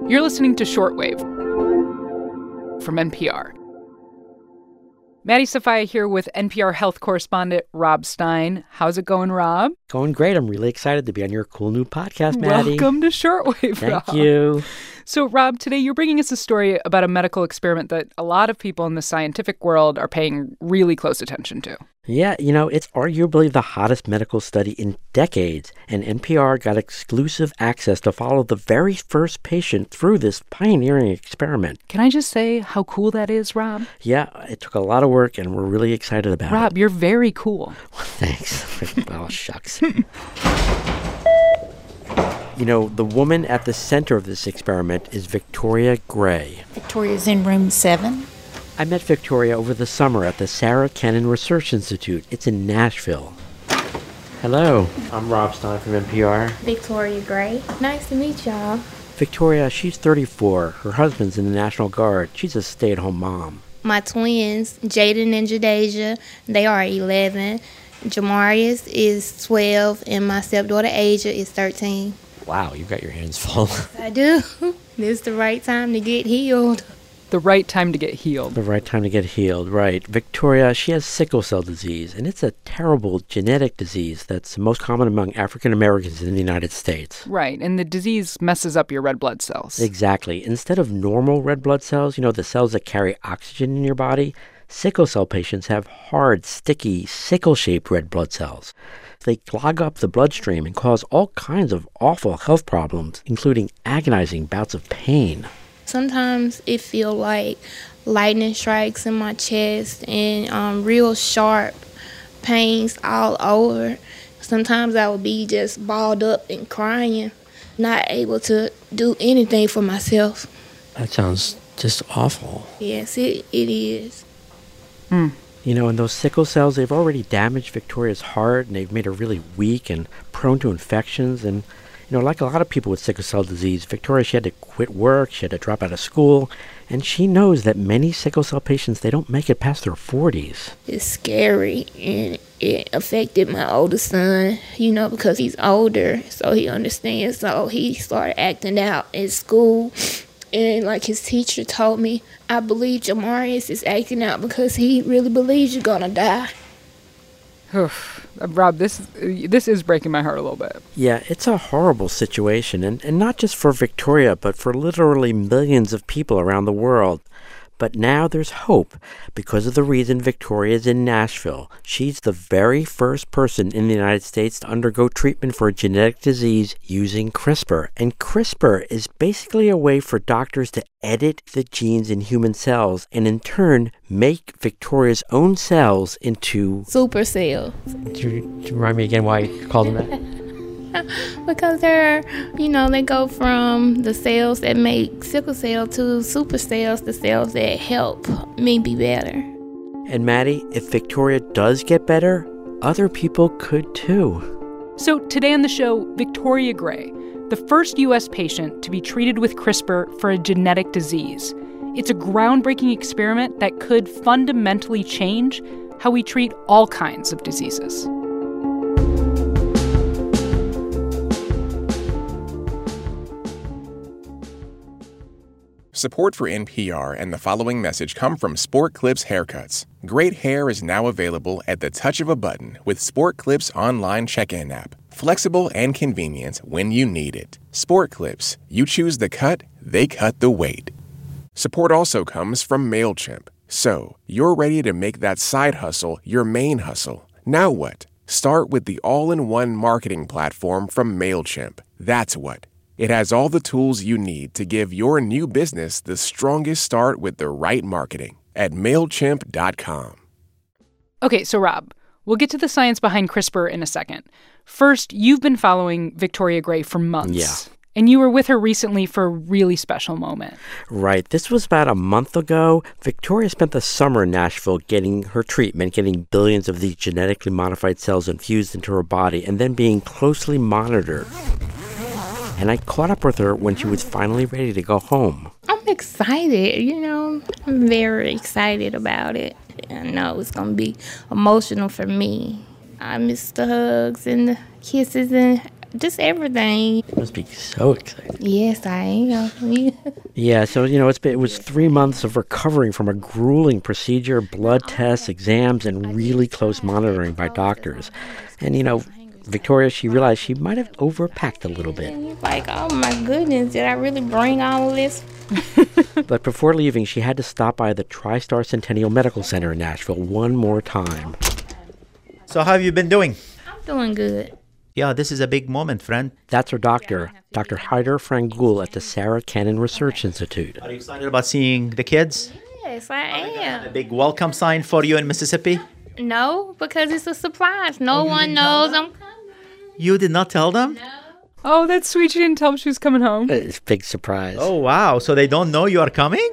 You're listening to Shortwave from NPR. Maddie Sofia here with NPR health correspondent Rob Stein. How's it going, Rob? Going great. I'm really excited to be on your cool new podcast, Maddie. Welcome to Shortwave, Rob. Thank you. So, Rob, today you're bringing us a story about a medical experiment that a lot of people in the scientific world are paying really close attention to. Yeah, it's arguably the hottest medical study in decades, and NPR got exclusive access to follow the very first patient through this pioneering experiment. Can I just say how cool that is, Rob? Yeah, it took a lot of work, and we're really excited about it. Rob, you're very cool. Well, thanks. Well, shucks. The woman at the center of this experiment is Victoria Gray. Victoria's in room 7. I met Victoria over the summer at the Sarah Kennan Research Institute. It's in Nashville. Hello, I'm Rob Stein from NPR. Victoria Gray. Nice to meet y'all. Victoria, she's 34. Her husband's in the National Guard. She's a stay-at-home mom. My twins, Jaden and Jadasia, they are 11. Jamarius is 12, and my stepdaughter Asia is 13. Wow, you've got your hands full. I do. This is the right time to get healed. The right time to get healed. The right time to get healed, right. Victoria, she has sickle cell disease, and it's a terrible genetic disease that's most common among African Americans in the United States. Right, and the disease messes up your red blood cells. Exactly. Instead of normal red blood cells, the cells that carry oxygen in your body, sickle cell patients have hard, sticky, sickle-shaped red blood cells. They clog up the bloodstream and cause all kinds of awful health problems, including agonizing bouts of pain. Sometimes it feels like lightning strikes in my chest and real sharp pains all over. Sometimes I would be just balled up and crying, not able to do anything for myself. That sounds just awful. Yes, it is. Hmm. And those sickle cells, they've already damaged Victoria's heart, and they've made her really weak and prone to infections. And, like a lot of people with sickle cell disease, Victoria, she had to quit work, she had to drop out of school, and she knows that many sickle cell patients, they don't make it past their 40s. It's scary, and it affected my oldest son, because he's older, so he understands. So he started acting out in school. And like his teacher told me, I believe Jamarius is acting out because he really believes you're going to die. Rob, this is breaking my heart a little bit. Yeah, it's a horrible situation, and not just for Victoria, but for literally millions of people around the world. But now there's hope because of the reason Victoria's in Nashville. She's the very first person in the United States to undergo treatment for a genetic disease using CRISPR. And CRISPR is basically a way for doctors to edit the genes in human cells and in turn make Victoria's own cells into super cells. Do you remind me again why you called them that? Because they're, they go from the cells that make sickle cell to super cells, the cells that help me be better. And Maddie, if Victoria does get better, other people could too. So today on the show, Victoria Gray, the first U.S. patient to be treated with CRISPR for a genetic disease. It's a groundbreaking experiment that could fundamentally change how we treat all kinds of diseases. Support for NPR and the following message come from Sport Clips Haircuts. Great hair is now available at the touch of a button with Sport Clips online check-in app. Flexible and convenient when you need it. Sport Clips. You choose the cut, they cut the weight. Support also comes from MailChimp. So, you're ready to make that side hustle your main hustle. Now what? Start with the all-in-one marketing platform from MailChimp. That's what. It has all the tools you need to give your new business the strongest start with the right marketing at MailChimp.com. Okay, so Rob, we'll get to the science behind CRISPR in a second. First, you've been following Victoria Gray for months. Yeah. And you were with her recently for a really special moment. Right. This was about a month ago. Victoria spent the summer in Nashville getting her treatment, getting billions of these genetically modified cells infused into her body, and then being closely monitored. And I caught up with her when she was finally ready to go home. I'm excited, I'm very excited about it. I know it's going to be emotional for me. I miss the hugs and the kisses and Just everything. Must be so exciting. Yes, I am. Yeah, so, it was 3 months of recovering from a grueling procedure, blood tests, exams, and really close monitoring by doctors. And, Victoria, she realized she might have overpacked a little bit. Like, oh my goodness, did I really bring all of this? But before leaving, she had to stop by the TriStar Centennial Medical Center in Nashville one more time. So how have you been doing? I'm doing good. Yeah, this is a big moment, friend. That's her doctor, Dr. Haider Frangul at the Sarah Cannon Research Institute. Are you excited about seeing the kids? Yes, I am. A big welcome sign for you in Mississippi? No, because it's a surprise. No one knows I'm coming. You did not tell them? Oh, that's sweet. She didn't tell him she was coming home. It's a big surprise. Oh, wow. So they don't know you are coming?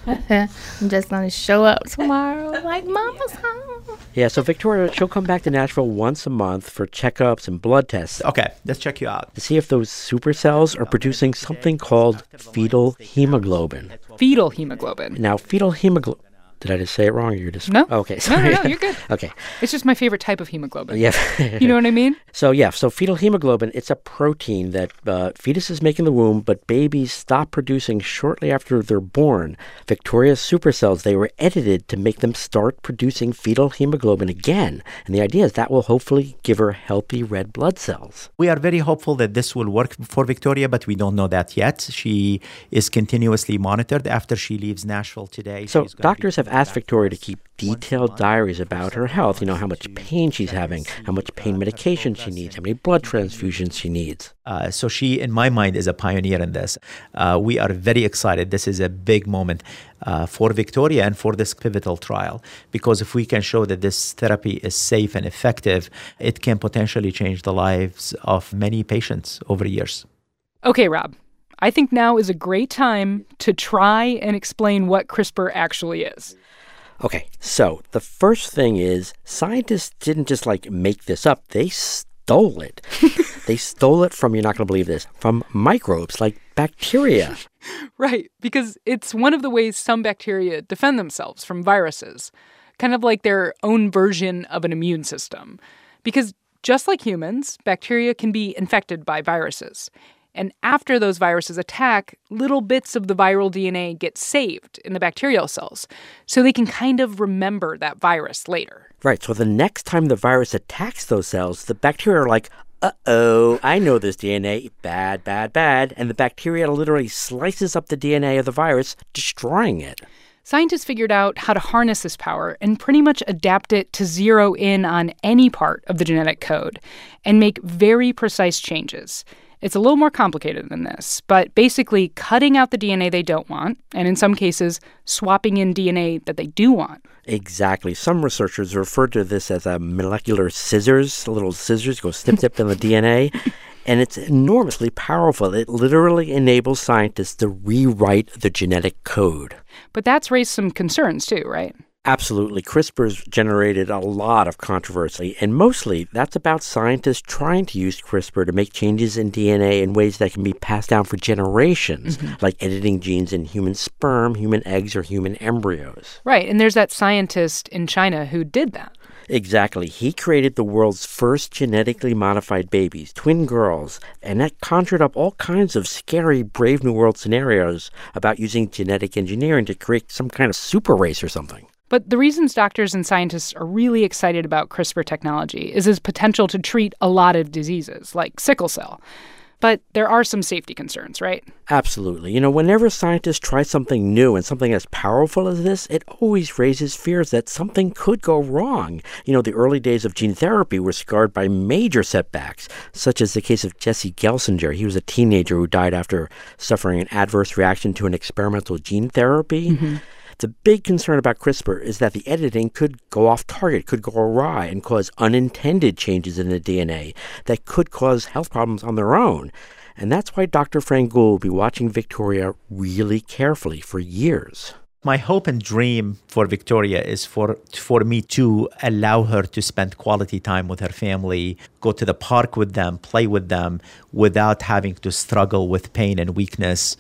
I'm just going to show up tomorrow like Mama's home. Yeah, so Victoria, she'll come back to Nashville once a month for checkups and blood tests Okay, let's check you out. to see if those supercells are producing something called fetal hemoglobin. Fetal hemoglobin. Now, fetal hemoglobin... Did I just say it wrong? Or you're just... No. Okay, sorry. No, you're good. Okay. It's just my favorite type of hemoglobin. Yeah. You know what I mean? So fetal hemoglobin, it's a protein that fetuses make in the womb, but babies stop producing shortly after they're born. Victoria's supercells, they were edited to make them start producing fetal hemoglobin again. And the idea is that will hopefully give her healthy red blood cells. We are very hopeful that this will work for Victoria, but we don't know that yet. She is continuously monitored after she leaves Nashville today. So doctors have asked Victoria to keep detailed diaries about her health, how much pain she's having, how much pain medication she needs, how many blood transfusions she needs. So she, in my mind, is a pioneer in this. We are very excited. This is a big moment for Victoria and for this pivotal trial, because if we can show that this therapy is safe and effective, it can potentially change the lives of many patients over years. Okay, Rob. I think now is a great time to try and explain what CRISPR actually is. Okay, so the first thing is scientists didn't just make this up. They stole it. They stole it from, you're not going to believe this, from microbes like bacteria. Right, because it's one of the ways some bacteria defend themselves from viruses, kind of like their own version of an immune system. Because just like humans, bacteria can be infected by viruses. And after those viruses attack, little bits of the viral DNA get saved in the bacterial cells, so they can kind of remember that virus later. Right, so the next time the virus attacks those cells, the bacteria are like, uh-oh, I know this DNA, bad, bad, bad, and the bacteria literally slices up the DNA of the virus, destroying it. Scientists figured out how to harness this power and pretty much adapt it to zero in on any part of the genetic code and make very precise changes. It's a little more complicated than this, but basically cutting out the DNA they don't want, and in some cases, swapping in DNA that they do want. Exactly. Some researchers refer to this as a molecular scissors. Little scissors go snip in the DNA, and it's enormously powerful. It literally enables scientists to rewrite the genetic code. But that's raised some concerns too, right? Absolutely. CRISPR's generated a lot of controversy, and mostly that's about scientists trying to use CRISPR to make changes in DNA in ways that can be passed down for generations, like editing genes in human sperm, human eggs, or human embryos. Right, and there's that scientist in China who did that. Exactly. He created the world's first genetically modified babies, twin girls, and that conjured up all kinds of scary Brave New World scenarios about using genetic engineering to create some kind of super race or something. But the reasons doctors and scientists are really excited about CRISPR technology is its potential to treat a lot of diseases, like sickle cell. But there are some safety concerns, right? Absolutely. Whenever scientists try something new and something as powerful as this, it always raises fears that something could go wrong. The early days of gene therapy were scarred by major setbacks, such as the case of Jesse Gelsinger. He was a teenager who died after suffering an adverse reaction to an experimental gene therapy. The big concern about CRISPR is that the editing could go off target, could go awry, and cause unintended changes in the DNA that could cause health problems on their own. And that's why Dr. Frangul will be watching Victoria really carefully for years. My hope and dream for Victoria is for me to allow her to spend quality time with her family, go to the park with them, play with them, without having to struggle with pain and weakness.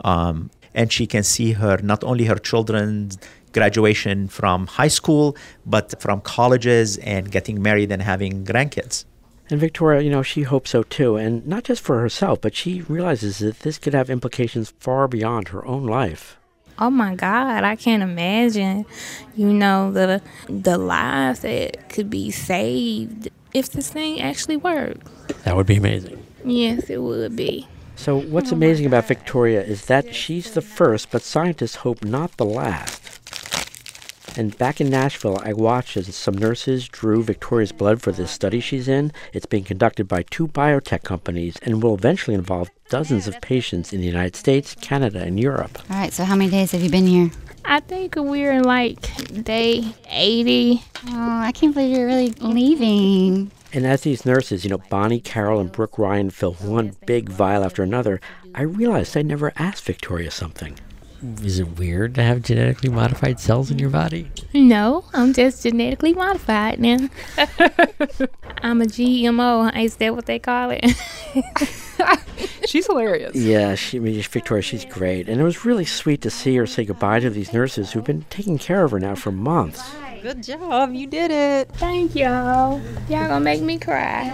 And she can see not only her children's graduation from high school, but from colleges and getting married and having grandkids. And Victoria, she hopes so too, and not just for herself, but she realizes that this could have implications far beyond her own life. Oh my God, I can't imagine, the lives that could be saved if this thing actually works. That would be amazing. Yes, it would be. So what's amazing about Victoria is that she's the first, but scientists hope not the last. And back in Nashville, I watched as some nurses drew Victoria's blood for this study she's in. It's being conducted by 2 biotech companies and will eventually involve dozens of patients in the United States, Canada, and Europe. All right, so how many days have you been here? I think we're day 80. Oh, I can't believe you're really leaving. And as these nurses, Bonnie, Carol, and Brooke Ryan fill one big vial after another, I realized I never asked Victoria something. Is it weird to have genetically modified cells in your body? No, I'm just genetically modified now. I'm a GMO. Is that what they call it? She's hilarious. Yeah, Victoria, she's great. And it was really sweet to see her say goodbye to these nurses who've been taking care of her now for months. Good job. You did it. Thank y'all. Y'all gonna make me cry.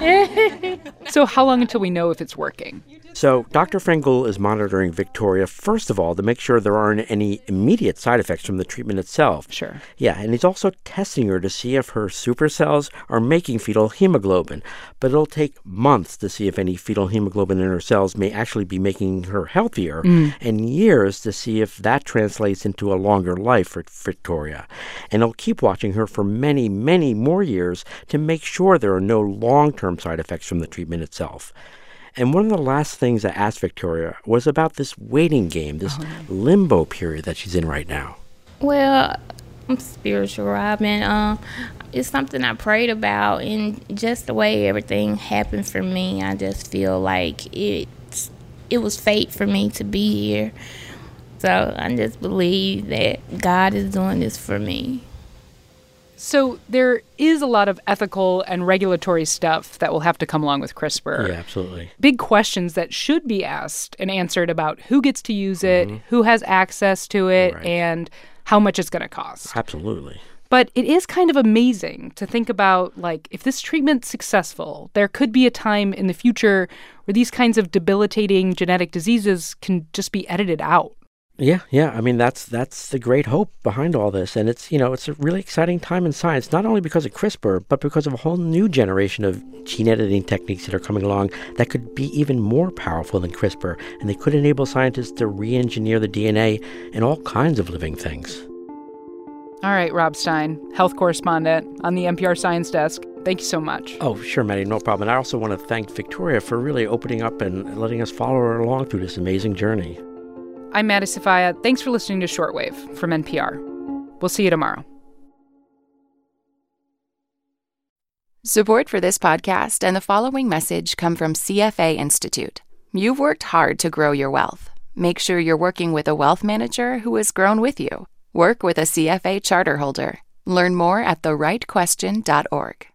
So how long until we know if it's working? So Dr. Frangoul is monitoring Victoria, first of all, to make sure there aren't any immediate side effects from the treatment itself. Sure. Yeah, and he's also testing her to see if her supercells are making fetal hemoglobin. But it'll take months to see if any fetal hemoglobin in her cells may actually be making her healthier, and years to see if that translates into a longer life for Victoria. And he'll keep watching her for many, many more years to make sure there are no long-term side effects from the treatment itself. And one of the last things I asked Victoria was about this waiting game, this limbo period that she's in right now. Well, I'm spiritual, Robin. It's something I prayed about, and just the way everything happened for me, I just feel like it was fate for me to be here. So I just believe that God is doing this for me. So there is a lot of ethical and regulatory stuff that will have to come along with CRISPR. Yeah, absolutely. Big questions that should be asked and answered about who gets to use it, who has access to it, and how much it's going to cost. Absolutely. But it is kind of amazing to think about, if this treatment's successful, there could be a time in the future where these kinds of debilitating genetic diseases can just be edited out. Yeah. I mean, that's the great hope behind all this. And it's a really exciting time in science, not only because of CRISPR, but because of a whole new generation of gene editing techniques that are coming along that could be even more powerful than CRISPR. And they could enable scientists to re-engineer the DNA in all kinds of living things. All right, Rob Stein, health correspondent on the NPR Science Desk. Thank you so much. Oh, sure, Maddie, no problem. And I also want to thank Victoria for really opening up and letting us follow her along through this amazing journey. I'm Maddie Sofia. Thanks for listening to Shortwave from NPR. We'll see you tomorrow. Support for this podcast and the following message come from CFA Institute. You've worked hard to grow your wealth. Make sure you're working with a wealth manager who has grown with you. Work with a CFA charter holder. Learn more at therightquestion.org.